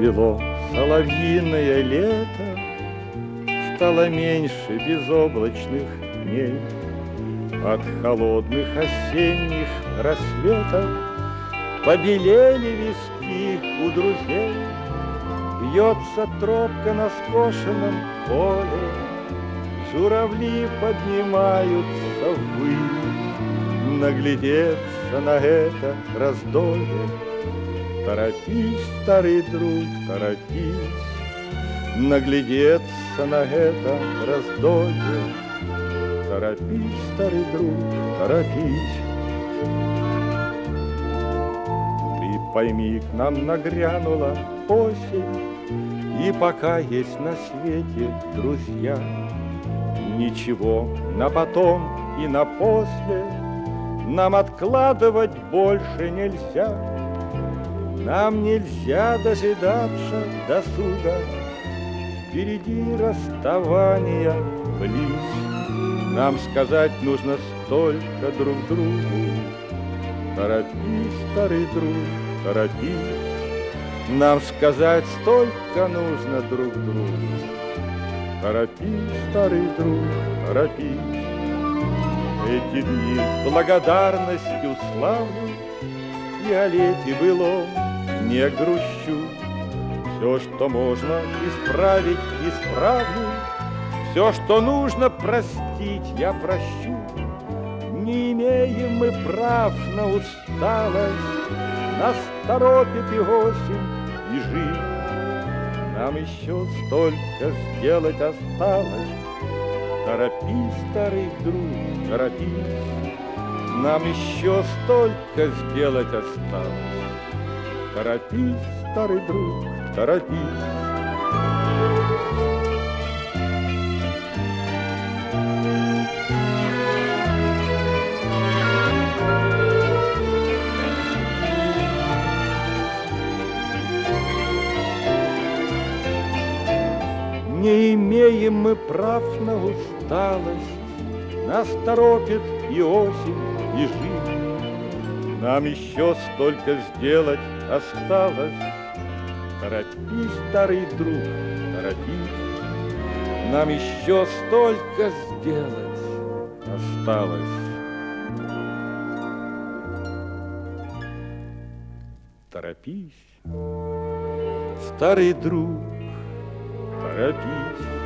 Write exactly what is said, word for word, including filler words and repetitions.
Расцвело соловьиное лето, стало меньше безоблачных дней. От холодных осенних рассветов побелели виски у друзей. Вьется тропка на скошенном поле, журавли поднимаются ввысь, наглядеться на это раздолье. Торопись, старый друг, торопись, наглядеться на это раздолье. Торопись, старый друг, торопись. Ты пойми, к нам нагрянула осень, и пока есть на свете друзья, ничего на потом и на после нам откладывать больше нельзя. Нам нельзя дожидаться досуга, впереди расставания близ. Нам сказать нужно столько друг другу: торопись, старый друг, торопись. Нам сказать столько нужно друг другу: торопись, старый друг, торопись. Эти дни благодарностью славлю, и о лете былом не грущу. Все, что можно исправить, исправлю, все, что нужно простить, я прощу. Не имеем мы прав на усталость, нас торопит и осень, и жизнь. Нам еще столько сделать осталось. Торопись, старый друг, торопись. Нам еще столько сделать осталось. Торопись, старый друг, торопись. Не имеем мы прав на усталость, нас торопит и осень, и жизнь. Нам еще столько сделать осталось. Торопись, старый друг, торопись. Нам еще столько сделать осталось. Торопись, старый друг, торопись.